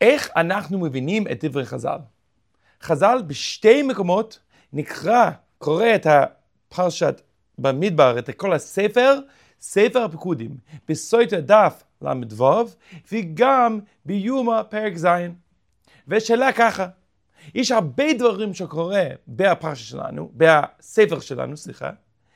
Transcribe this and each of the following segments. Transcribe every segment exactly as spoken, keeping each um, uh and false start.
איך אנחנו מבינים את דברי חז"ל? חז"ל בשתי מקומות נקרא, קורא את הפרשת במדבר, את כל הספר, ספר הפיקודים, בסוטה דף למדבוב, וגם ביומא פרק זין. ושאלה ככה, יש הרבה דברים שקורה בפרשה שלנו, בספר שלנו, סליחה,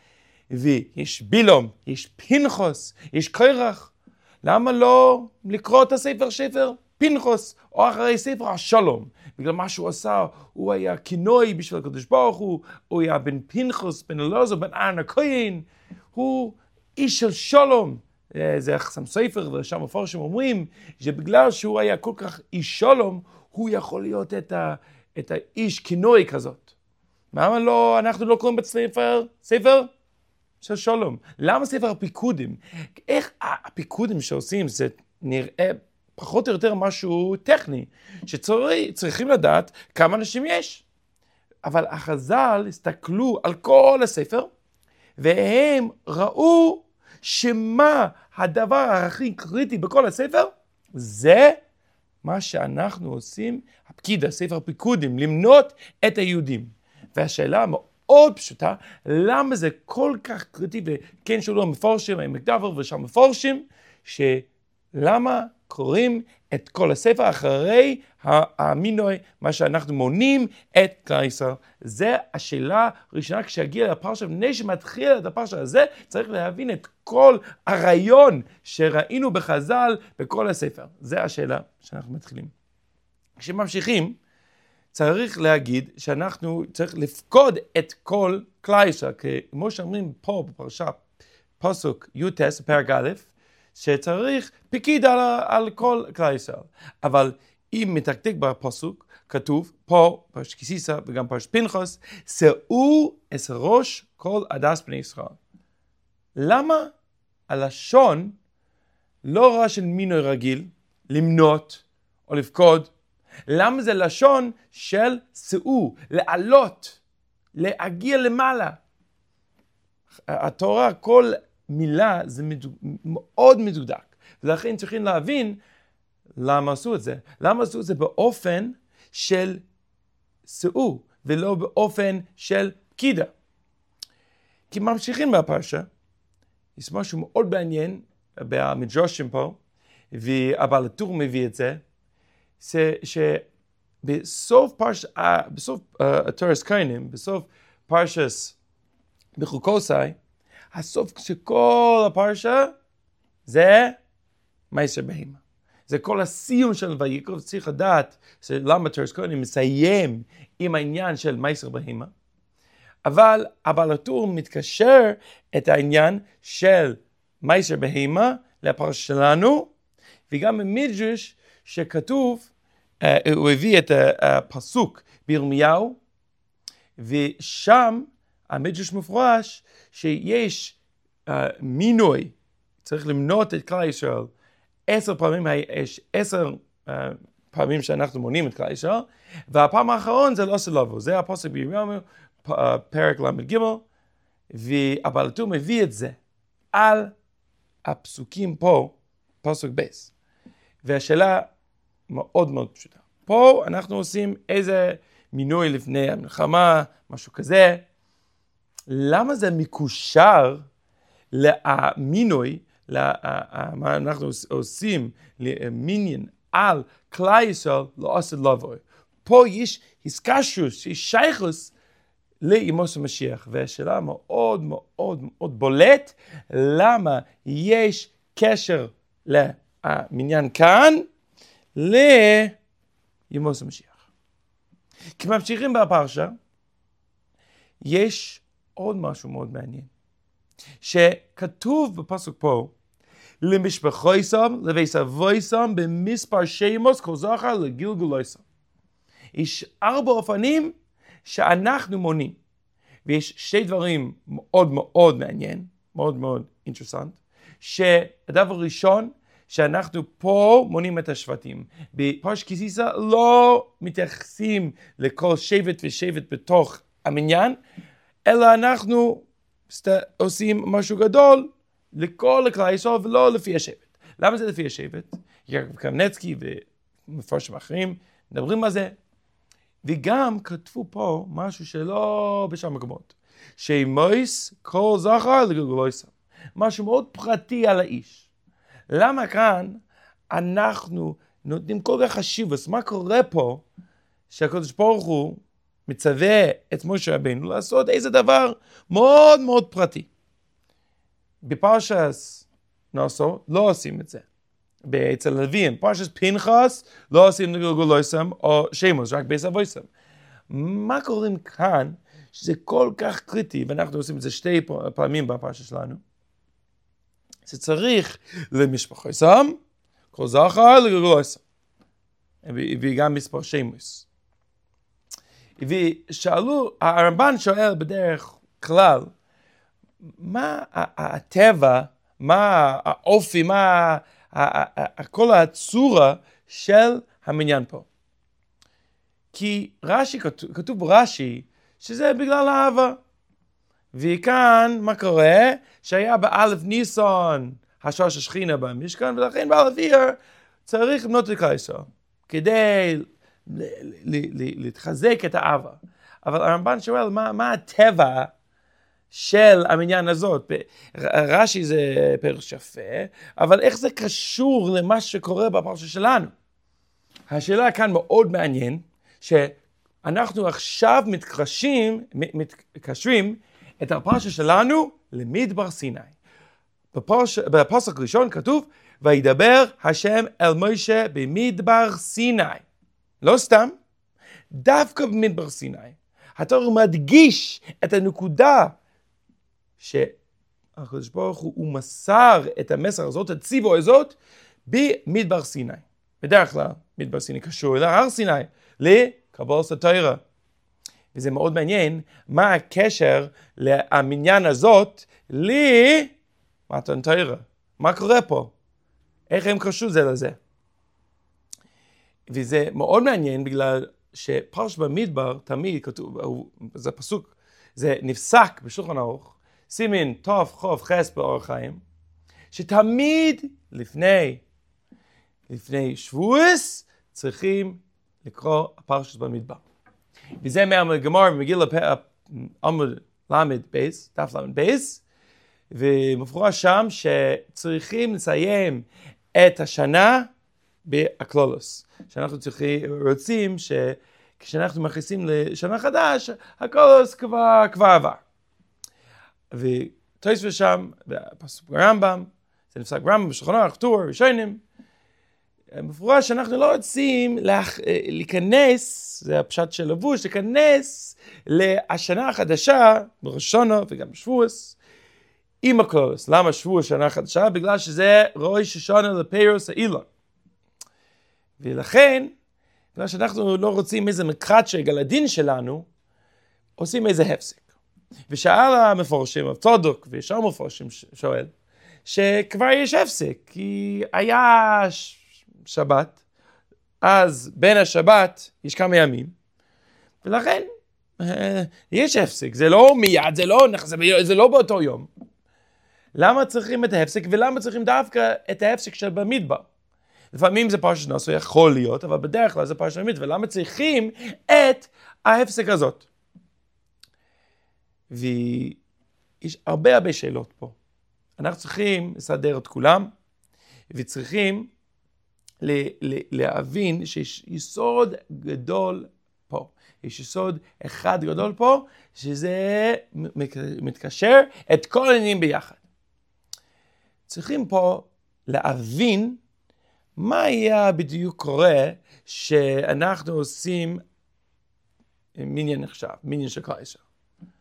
ויש בילום, יש פנחס, יש קורח. למה לא לקרוא את הספר ספר פנחס, או אחרי ספר השלום? בגלל מה שהוא עשה, הוא היה כינוי בשביל הקדוש ברוך הוא, הוא היה בן פנחס, בן אלעזר, בן אהרון הכהן, הוא איש של שלום. זה חסם ספר, ושם מפרשים אומרים, שבגלל שהוא היה כל כך איש שלום, הוא יכול להיות את, ה, את האיש כינוי כזאת. למה לא, אנחנו לא קוראים בספר, ספר של שלום? למה ספר הפיקודים? איך הפיקודים שעושים, זה נראה פחות או יותר משהו טכני, שצריכים לדעת כמה אנשים יש. אבל החז"ל הסתכלו על כל הספר, והם ראו שמה הדבר הכי קריטי בכל הספר, זה מה שאנחנו עושים, הפקיד, הספר הפיקודים, למנות את היהודים. והשאלה מאוד פשוטה, למה זה כל כך קריטי, וכן שאלו המפורשים, המקדבר ושם מפורשים, שלמה קוראים את כל הספר אחרי המינוי, מה שאנחנו מונים את כלל ישראל. זה השאלה הראשונה כשהגיע לפרשה, לפני שמתחיל את הפרשה הזה, צריך להבין את כל הרעיון שראינו בחז"ל בכל הספר. זה השאלה שאנחנו מתחילים. כשממשיכים, צריך להגיד שאנחנו צריך לפקוד את כל כלל ישראל, כמו שאומרים פה בפרשה, פסוק י"ט, פרק א', שצריך פקיד על, על כל כלל ישראל. אבל אם מתקתק בפסוק, כתוב פה, פרשת כי תישא וגם פרשת פנחס, שאו את ראש כל עדת בני ישראל. למה הלשון לא רע של מינוי רגיל, למנות או לפקוד? למה זה לשון של שאו, לעלות, להגיע למעלה? התורה, כל מילה זה מדוק, מאוד מדוקדק, ולכן צריכים להבין למה עשו את זה. למה עשו את זה באופן של שאו, ולא באופן של פקידה. כי ממשיכים בפרשה, יש משהו מאוד מעניין במדרשים פה, והבעל הטור מביא את זה, שבסוף פרש, בסוף התורס קיינים, בסוף פרשס בחוקוסי, הסוף של כל הפרשה זה מייסר בהמה. זה כל הסיום של ויקרא, צריך לדעת למה תורס קיינים מסיים עם העניין של מייסר בהמה. אבל הבעל הטור מתקשר את העניין של מייסר בהמה לפרשה שלנו, וגם במדרש שכתוב, uh, הוא הביא את הפסוק בירמיהו, ושם המדרש מפורש שיש uh, מינוי, צריך למנות את כלל ישראל, עשר פעמים, יש עשר uh, פעמים שאנחנו מונים את כלל ישראל, והפעם האחרון זה לא עושה לבוא, זה הפסוק בירמיהו, uh, פרק למד ג', והבעל הטור מביא את זה על הפסוקים פה, פסוק בייס. והשאלה מאוד מאוד פשוטה. פה אנחנו עושים איזה מינוי לפני המלחמה, משהו כזה. למה זה מקושר למינוי, מה אנחנו עושים למיניון על כלל ישראל לא עשה לבוא? פה יש הסקשוס, יש שייכוס לימוס המשיח. והשאלה מאוד מאוד מאוד בולט, למה יש קשר למניין כאן לימוס המשיח. כי ממשיכים בפרשה, יש עוד משהו מאוד מעניין, שכתוב בפסוק פה, למשפחויסם, לבית אבויסם, במספר שמות, כל זכר לגלגולויסם. יש ארבע אופנים שאנחנו מונים, ויש שתי דברים מאוד מאוד מעניין, מאוד מאוד אינטרסנט, שהדבר הראשון, שאנחנו פה מונים את השבטים. בפרשת כי תישא לא מתייחסים לכל שבט ושבט בתוך המניין, אלא אנחנו עושים משהו גדול לכל כלל ישראל ולא לפי השבט. למה זה לפי השבט? יעקב קמנצקי מפרשים אחרים מדברים על זה, וגם כתבו פה משהו שלא בשם מקומות, שמויס כל זכר לגלגולויסם, משהו מאוד פרטי על האיש. למה כאן אנחנו נותנים כל כך חשיבות? מה קורה פה שהקדוש ברוך הוא מצווה את משה רבינו לעשות איזה דבר מאוד מאוד פרטי? בפרשת נשא לא עושים את זה. אצל הלוויים, פרשת פנחס לא עושים לגלגולויסם או שמות, רק בייס אבויסם. מה קוראים כאן שזה כל כך קריטי, ואנחנו עושים את זה שתי פעמים בפרשה שלנו? זה צריך למשפחויסם, כל זכר לגלגולויסם, וגם מספר שמות. ושאלו, הרמב"ן שואל בדרך כלל, מה הטבע, מה האופי, מה כל הצורה של המניין פה? כי רש"י, כתוב ברש"י, שזה בגלל האהבה. וכאן, מה קורה? שהיה באלף ניסן, השורש השכינה במשכן, ולכן באלף אייר צריך לבנות את כלל ישראל, כדי להתחזק את האהבה. אבל הרמב"ן שואל, מה, מה הטבע של המניין הזאת? רש"י זה פרש יפה, אבל איך זה קשור למה שקורה בפרשה שלנו? השאלה כאן מאוד מעניין, שאנחנו עכשיו מתקשרים, מתקשרים את הפרשה שלנו למדבר סיני. בפרש, בפסוק ראשון כתוב, וידבר השם אל משה במדבר סיני. לא סתם, דווקא במדבר סיני. התורה מדגיש את הנקודה שהקדוש ברוך הוא, הוא מסר את המסר הזאת, הציווי הזאת, במדבר סיני. בדרך כלל, מדבר סיני קשור אל הר סיני, לקבלת התורה. וזה מאוד מעניין, מה הקשר למניין הזאת למתן תורה. מה קורה פה? איך הם קשרו זה לזה? וזה מאוד מעניין, בגלל שפרש במדבר תמיד כתוב, זה פסוק, זה נפסק בשולחן ערוך, סימן טוב חוב חס באור חיים, שתמיד לפני, לפני שבועס צריכים לקרוא הפרשת במדבר. וזה מהגמרא במגילה עמוד למד בייס, דף למד בייס, ומפורש שם שצריכים לסיים את השנה באקלולוס. שאנחנו צריכים, רוצים שכשאנחנו מכניסים לשנה חדש, הקלולוס כבר, כבר עבר. ותוספות שם, בפסוק רמב"ם, זה נפסק רמב"ם, בשולחן ערוך, טור, ראשונים, מפורש שאנחנו לא רוצים להכ... להיכנס, זה הפשט של לבוש, להיכנס לשנה החדשה, בראש השנה וגם בשבועס, עם הקלולוס. למה שבוע שנה חדשה? בגלל שזה ראש השנה לפירוס האילון. ולכן, בגלל שאנחנו לא רוצים איזה מקרצ'ג על הדין שלנו, עושים איזה הפסק. ושאל המפורשים, צדוק ושאר מפורשים שואל, שכבר יש הפסק, כי היה שבת, אז בין השבת יש כמה ימים, ולכן יש הפסק, זה לא מיד, זה לא, זה לא באותו יום. למה צריכים את ההפסק, ולמה צריכים דווקא את ההפסק של במדבר? לפעמים זה פרשת נשא, יכול להיות, אבל בדרך כלל זה פרשת במדבר, ולמה צריכים את ההפסק הזאת? ויש הרבה הרבה שאלות פה. אנחנו צריכים לסדר את כולם, וצריכים להבין שיש יסוד גדול פה. יש יסוד אחד גדול פה, שזה מתקשר את כל העניינים ביחד. צריכים פה להבין מה היה בדיוק קורה שאנחנו עושים מניין עכשיו, מניין של כלל ישראל.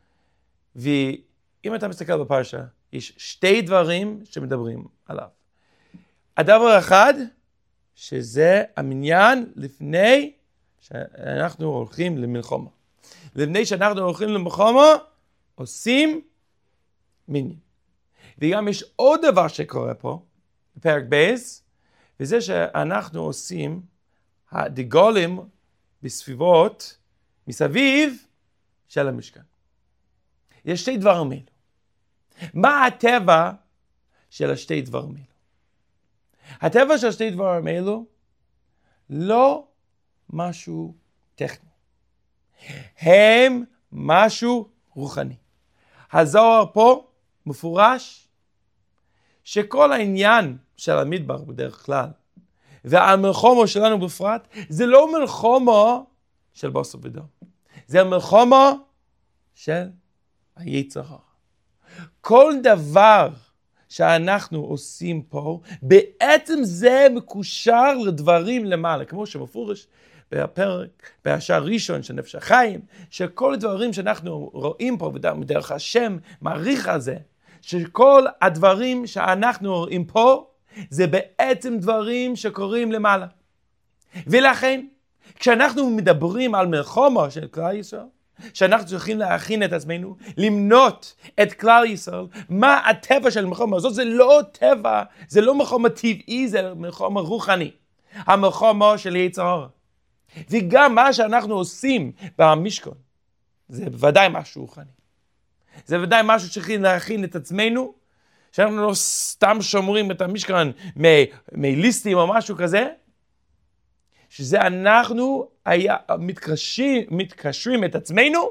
ואם אתה מסתכל בפרשה, יש שתי דברים שמדברים עליו. הדבר אחד, שזה המניין לפני שאנחנו הולכים למלחמה. לפני שאנחנו הולכים למלחמה, עושים מניין. וגם יש עוד דבר שקורה פה, בפרק בייס, וזה שאנחנו עושים הדגולים בסביבות, מסביב של המשכן. יש שתי דברים אלו. מה הטבע של השתי דברים אלו? הטבע של השתי דברים אלו לא משהו טכני. הם משהו רוחני. הזוהר פה מפורש שכל העניין של המדבר בדרך כלל, והמלחמה שלנו בפרט, זה לא מלחמה של בשר ודם. זה מלחמה של היצר הרע. כל דבר שאנחנו עושים פה, בעצם זה מקושר לדברים למעלה, כמו שמפורש בפרק, בשער ראשון של נפש החיים, שכל הדברים שאנחנו רואים פה, בדרך השם מעריך על זה, שכל הדברים שאנחנו רואים פה, זה בעצם דברים שקורים למעלה. ולכן, כשאנחנו מדברים על מלחמה של כלל ישראל, שאנחנו צריכים להכין את עצמנו, למנות את כלל ישראל, מה הטבע של מלחמה הזאת? זה לא טבע, זה לא מלחמה טבעי, זה מלחמה רוחני. המלחמה של יצר הרע. וגם מה שאנחנו עושים במשכן, זה בוודאי משהו רוחני. זה בוודאי משהו שצריכים להכין את עצמנו, שאנחנו לא סתם שומרים את המשכן מליסטים או משהו כזה, שזה אנחנו היה, מתקשרים, מתקשרים את עצמנו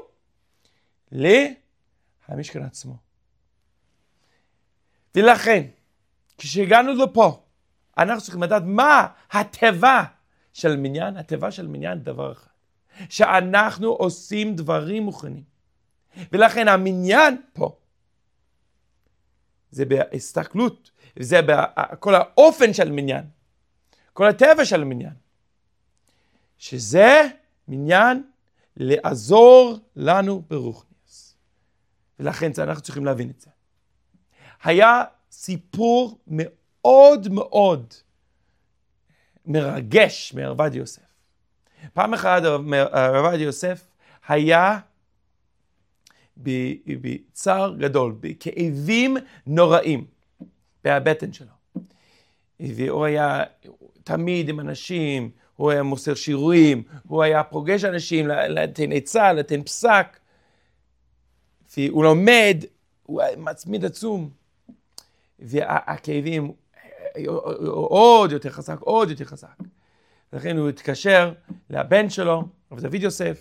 למשכן עצמו. ולכן, כשהגענו לפה, אנחנו צריכים לדעת מה הטבע של מניין. הטבע של מניין דבר אחד. שאנחנו עושים דברים מוכנים. ולכן המניין פה, זה בהסתכלות, זה בכל האופן של מניין. כל הטבע של מניין. שזה מניין לעזור לנו ברוחניוס. ולכן אנחנו צריכים להבין את זה. היה סיפור מאוד מאוד מרגש מהרב עובדיה יוסף. פעם אחת הרב עובדיה יוסף היה בצער גדול, בכאבים נוראים בבטן שלו. והוא היה תמיד עם אנשים, הוא היה מוסר שיעורים, הוא היה פוגש אנשים, לתן עצה, לתן פסק. והוא לומד, הוא מצמיד עצום. והכאבים עוד יותר חזק, עוד יותר חזק. לכן הוא התקשר לבן שלו, הרב דוד יוסף,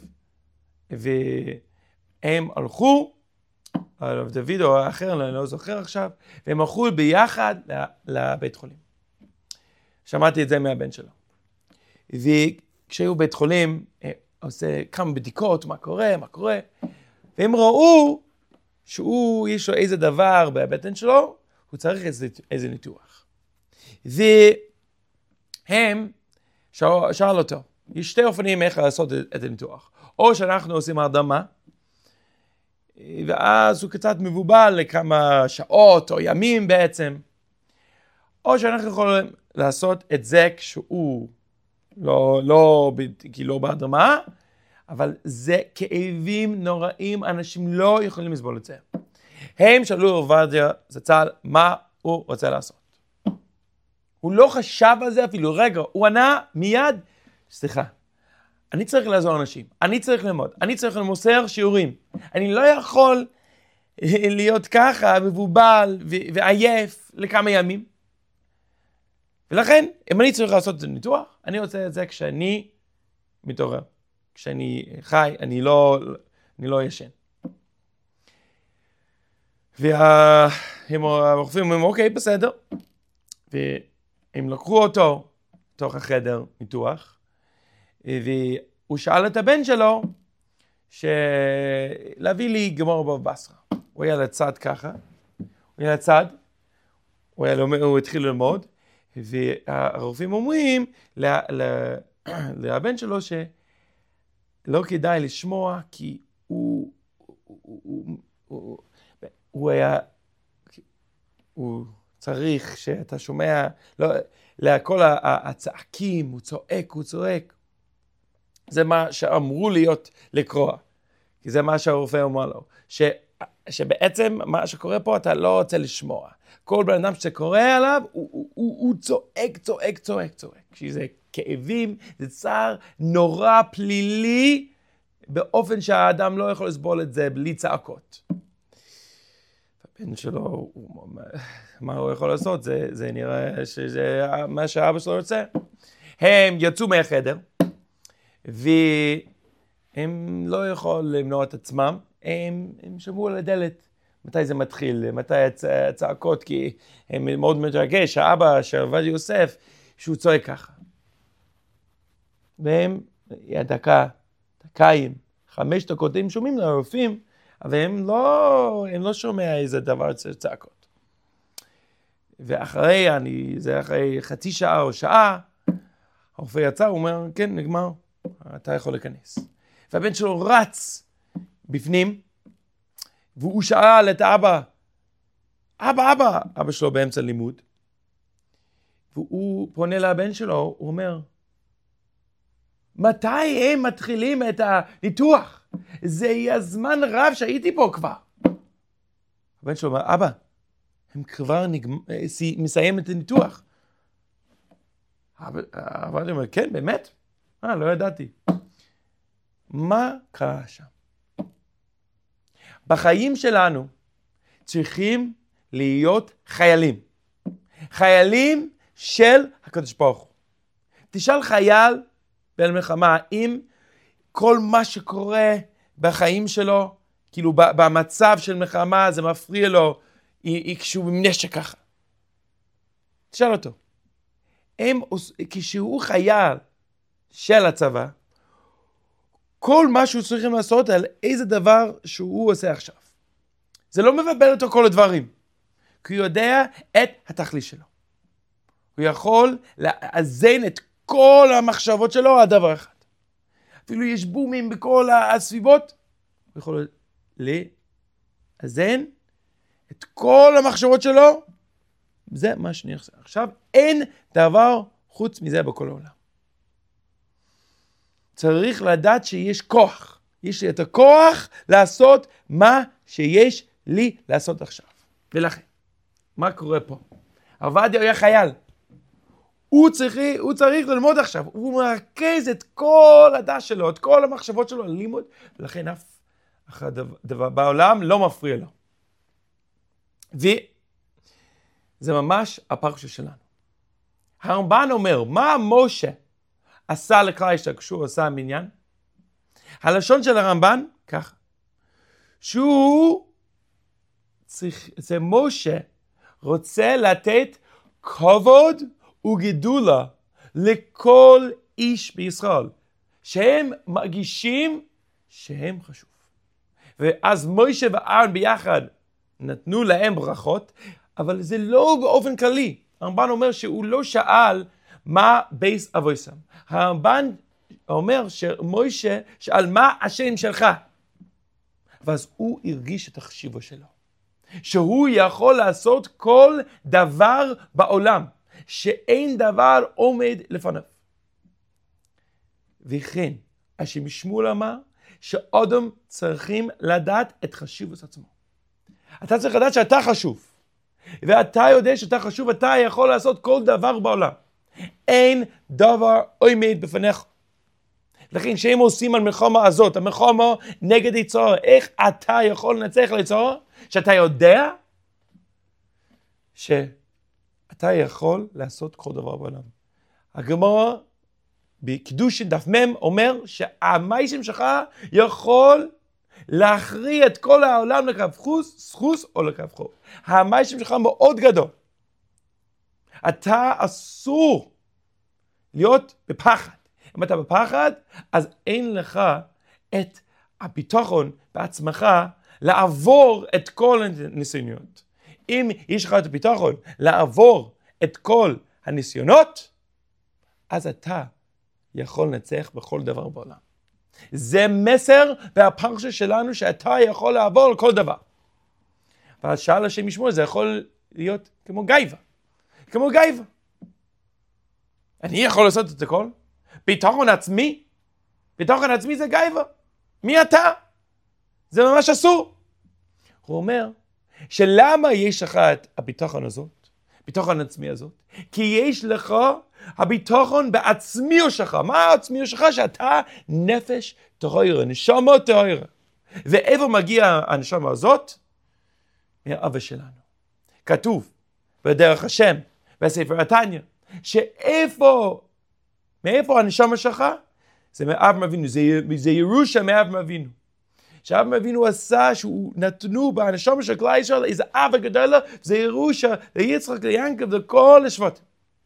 והם הלכו, הרב דוד או האחר, אני לא זוכר עכשיו, והם הלכו ביחד לבית חולים. שמעתי את זה מהבן שלו. וכשהיו בית חולים, עושה כמה בדיקות, מה קורה, מה קורה, והם ראו שהוא, יש לו איזה דבר בבטן שלו, הוא צריך איזה, איזה ניתוח. והם שאל, שאל אותו, יש שתי אופנים איך לעשות את הניתוח. או שאנחנו עושים הרדמה, ואז הוא קצת מבובל לכמה שעות או ימים בעצם, או שאנחנו יכולים לעשות את זה כשהוא לא, לא, כאילו בהרדמה, אבל זה כאבים נוראים, אנשים לא יכולים לסבול את זה. הם שאלו הרב עובדיה זצ"ל מה הוא רוצה לעשות. הוא לא חשב על זה אפילו רגע, הוא ענה מיד, סליחה, אני צריך לעזור אנשים, אני צריך ללמוד, אני צריך למוסר שיעורים, אני לא יכול להיות ככה מבובל ועייף לכמה ימים. ולכן, אם אני צריך לעשות את הניתוח, אני רוצה את זה כשאני מתעורר, כשאני חי, אני לא, אני לא ישן. והרופאים אומרים, אוקיי, בסדר. והם לקחו אותו תוך החדר ניתוח, והוא שאל את הבן שלו, שלהביא לי גמור בבא בסרא. הוא היה לצד ככה, הוא היה לצד, הוא, היה לומד, הוא התחיל ללמוד, והרופאים אומרים לבן שלו שלא כדאי לשמוע, כי הוא, הוא, הוא, הוא, הוא היה, הוא צריך שאתה שומע, לא, לכל הצעקים, הוא צועק, הוא צועק. זה מה שאמרו להיות לקרוא, כי זה מה שהרופא אומר לו, ש, שבעצם מה שקורה פה אתה לא רוצה לשמוע. כל בן אדם שקורא עליו, הוא, הוא, הוא, הוא צועק, צועק, צועק, צועק. שזה כאבים, זה צער נורא פלילי, באופן שהאדם לא יכול לסבול את זה בלי צעקות. הבן שלו, הוא, מה הוא יכול לעשות? זה, זה נראה שזה מה שהאבא שלו רוצה. הם יצאו מהחדר, והם לא יכולים למנוע את עצמם, הם, הם שמעו על הדלת. מתי זה מתחיל, מתי הצעקות, כי הם מאוד מתרגש, האבא של עובדיה יוסף, שהוא צועק ככה. והם, דקה, דקיים, חמש דקות, הם שומעים לרופאים, אבל הם לא, הם לא שומע איזה דבר של צעקות. ואחרי, אני, זה אחרי חצי שעה או שעה, הרופא יצא, הוא אומר, כן, נגמר, אתה יכול להיכנס. והבן שלו רץ בפנים, והוא שאל את האבא, אבא, אבא, אבא שלו באמצע לימוד, והוא פונה לבן שלו, הוא אומר, מתי הם מתחילים את הניתוח? זה יהיה זמן רב שהייתי פה כבר. הבן שלו אומר, אבא, הם כבר נגמ... מסיים את הניתוח. אבל אומר, כן, באמת? אה, לא ידעתי. מה קרה שם? בחיים שלנו צריכים להיות חיילים. חיילים של הקדוש ברוך הוא. תשאל חייל במלחמה, אם כל מה שקורה בחיים שלו, כאילו במצב של מלחמה, זה מפריע לו, כשהוא עם נשק ככה. תשאל אותו. הם, כשהוא חייל של הצבא, כל מה שהוא צריכים לעשות על איזה דבר שהוא עושה עכשיו. זה לא מבלבל אותו כל הדברים. כי הוא יודע את התכלית שלו. הוא יכול לאזן את כל המחשבות שלו על דבר אחד. אפילו יש בומים בכל הסביבות. הוא יכול לאזן את כל המחשבות שלו. זה מה שאני עושה. עכשיו אין דבר חוץ מזה בכל העולם. צריך לדעת שיש כוח. יש לי את הכוח לעשות מה שיש לי לעשות עכשיו. ולכן, מה קורה פה? עובדיה היה חייל. הוא צריך, הוא צריך ללמוד עכשיו. הוא מרכז את כל הדעת שלו, את כל המחשבות שלו ללימוד, ולכן אף אחד דבר בעולם לא מפריע לו. וזה ממש הפרשה שלנו. הרמב"ן אומר, מה משה עשה לכלל ישראל כשהוא עשה מניין? הלשון של הרמב"ן, ככה, שהוא צריך, זה משה רוצה לתת כבוד וגדולה לכל איש בישראל, שהם מרגישים שהם חשוב. ואז משה ואהרון ביחד נתנו להם ברכות, אבל זה לא באופן כללי. הרמב"ן אומר שהוא לא שאל מה בייס אבויסם. הרמב"ן אומר שמשה שאל מה השם שלך. ואז הוא הרגיש את החשיבות שלו. שהוא יכול לעשות כל דבר בעולם. שאין דבר עומד לפניו. וכן, השם שמואל אמר שאדם צריכים לדעת את חשיבות עצמו. אתה צריך לדעת שאתה חשוב. ואתה יודע שאתה חשוב, אתה יכול לעשות כל דבר בעולם. אין דבר עומד בפניך. לכן שהם עושים על מלחמה הזאת, המלחמה נגד יצור, איך אתה יכול לנצח ליצור? שאתה יודע שאתה יכול לעשות כל דבר בעולם. הגמרא בקידושין דף מם אומר שהמייסים שלך יכול להכריע את כל העולם לקו חוס, סחוס או לקו חור. המייסים שלך מאוד גדול. אתה אסור להיות בפחד. אם אתה בפחד, אז אין לך את הביטחון בעצמך לעבור את כל הניסיונות. אם יש לך את הביטחון לעבור את כל הניסיונות, אז אתה יכול לנצח בכל דבר בעולם. זה מסר בפרשה שלנו שאתה יכול לעבור על כל דבר. ואז שאל השם ישמעאל, זה יכול להיות כמו גייבה. כמו גייבה. אני יכול לעשות את הכל? ביטחון עצמי? ביטחון עצמי זה גייבה. מי אתה? זה ממש אסור. הוא אומר, שלמה יש לך את הביטחון הזאת? ביטחון עצמי הזאת? כי יש לך הביטחון בעצמי שלך. מה העצמי שלך? שאתה נפש טהורה, נשמה טהורה. ואיפה מגיע הנשמה הזאת? מהאבא שלנו. כתוב בדרך השם, בספר התניא, שאיפה מאיפה הנשמה שלך? זה מאברהם אבינו, זה, זה ירושה מאברהם אבינו. שאברהם אבינו עשה, שהוא נתנו בהנשמה של כלל ישראל איזה אהבה גדולה, זה ירושה ליצחק, ליעקב, לכל השבטים.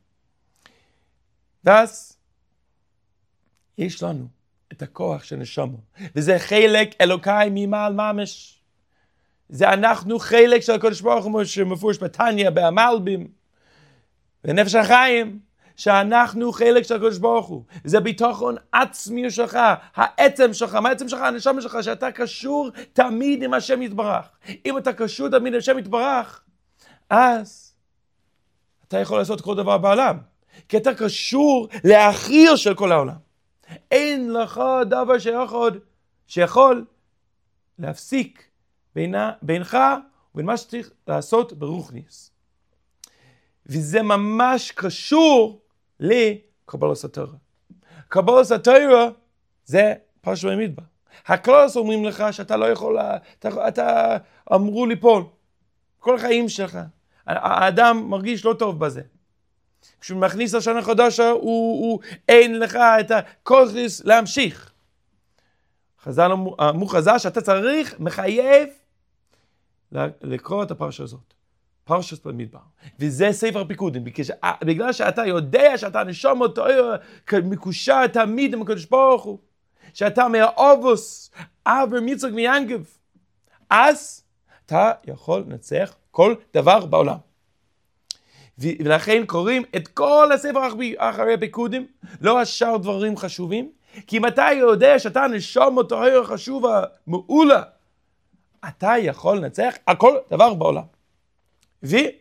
ואז יש לנו את הכוח של נשמה, וזה חלק אלוקאי ממעל ממש. זה אנחנו חלק של הקדוש ברוך הוא שמפורש בתניא, במלבים, בנפש החיים, שאנחנו חלק של הקדוש ברוך הוא. זה ביטחון עצמי שלך, העצם שלך, מה העצם שלך? הנשמה שלך, שאתה קשור תמיד עם השם יתברך. אם אתה קשור תמיד עם השם יתברך, אז אתה יכול לעשות כל דבר בעולם. כי אתה קשור לאחיר של כל העולם. אין לך דבר שיכול, שיכול להפסיק בינה, בינך ובין מה שצריך לעשות ברוחניס. וזה ממש קשור לקבלת התורה. קבלת התורה זה פרשת במדבר. הכללות אומרים לך שאתה לא יכול, אתה, אתה אמרו ליפול. כל החיים שלך. האדם מרגיש לא טוב בזה. כשהוא מכניס לשנה חדשה, הוא, הוא, אין לך את הכוח להמשיך. חז"ל אמרו חז"ל שאתה צריך, מחייב, לקרוא את הפרשה הזאת. פרשת במדבר. וזה ספר פיקודים, בגלל שאתה יודע שאתה נשמה תורה מקושר תמיד עם הקדוש ברוך הוא, שאתה מהאובוס, אברהם, יצחק ויעקב, אז אתה יכול לנצח כל דבר בעולם. ולכן קוראים את כל הספר אחרי פיקודים, לא השאר דברים חשובים, כי אם אתה יודע שאתה נשמה תורה חשובה, מעולה, אתה יכול לנצח על כל דבר בעולם. וזה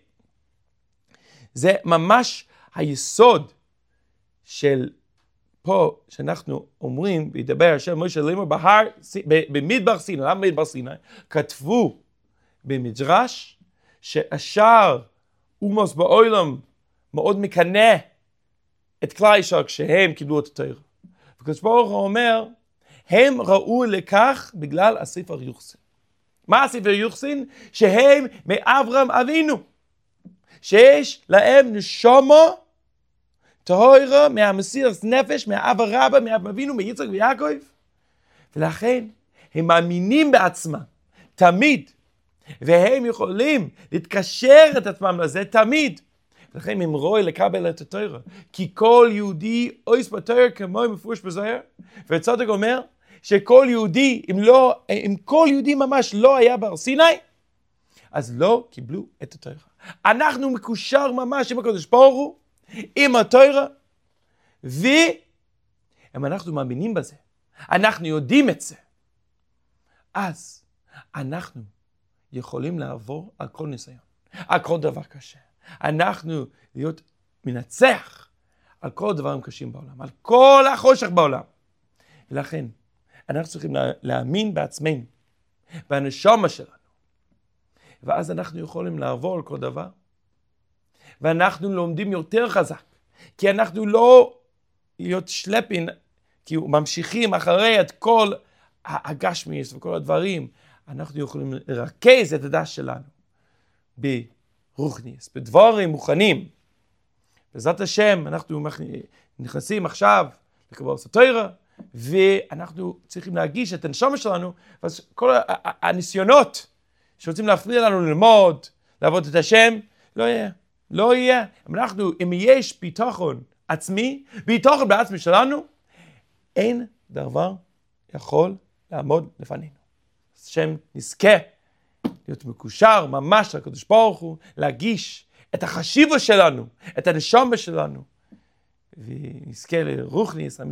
ממש היסוד של פה שאנחנו אומרים, וידבר השם משה לאמור בהר, במדבר סיני, למה מדבר סיני? כתבו במדרש שהשאר אומות בעולם מאוד מקנא את כלל ישראל כשהם קיבלו את התורה. והקדוש ברוך הוא אומר, הם ראו לכך בגלל הספר יוחסין. מה הספר יוחסין? שהם מאברהם אבינו. שיש להם נשמה טהורה מהמסירת נפש, מהאב רבא, מאברהם אבינו, מיצחק ויעקב. ולכן הם מאמינים בעצמם תמיד. והם יכולים להתקשר את עצמם לזה תמיד. ולכן הם ראוי לקבל את התורה. כי כל יהודי אויס בתורה כמו מפורש בזוהר. וצדוק אומר שכל יהודי, אם, לא, אם כל יהודי ממש לא היה בהר סיני, אז לא קיבלו את התורה. אנחנו מקושר ממש עם הקדוש ברוך הוא, עם התורה, ואם אנחנו מאמינים בזה, אנחנו יודעים את זה, אז אנחנו יכולים לעבור על כל ניסיון, על כל דבר קשה. אנחנו להיות מנצח על כל דברים קשים בעולם, על כל החושך בעולם. ולכן, אנחנו צריכים להאמין בעצמנו, בנשמה שלנו. ואז אנחנו יכולים לעבור על כל דבר. ואנחנו לומדים יותר חזק. כי אנחנו לא להיות שלפין, כי ממשיכים אחרי את כל הגשמיס וכל הדברים. אנחנו יכולים לרכז את הדעת שלנו ברוחניס, בדברים מוכנים. בעזרת השם, אנחנו נכנסים עכשיו לקבלת התורה, ואנחנו צריכים להגיש את הנשמה שלנו, ואז כל הניסיונות שרוצים להפריע לנו ללמוד, לעבוד את השם, לא יהיה. לא יהיה. אם אנחנו, אם יש ביטחון עצמי, ביטחון בעצמי שלנו, אין דבר יכול לעמוד לפנינו. השם נזכה להיות מקושר ממש לקדוש ברוך הוא, להגיש את החשיבה שלנו, את הנשמה שלנו, ונזכה לרוחניס אמיתי.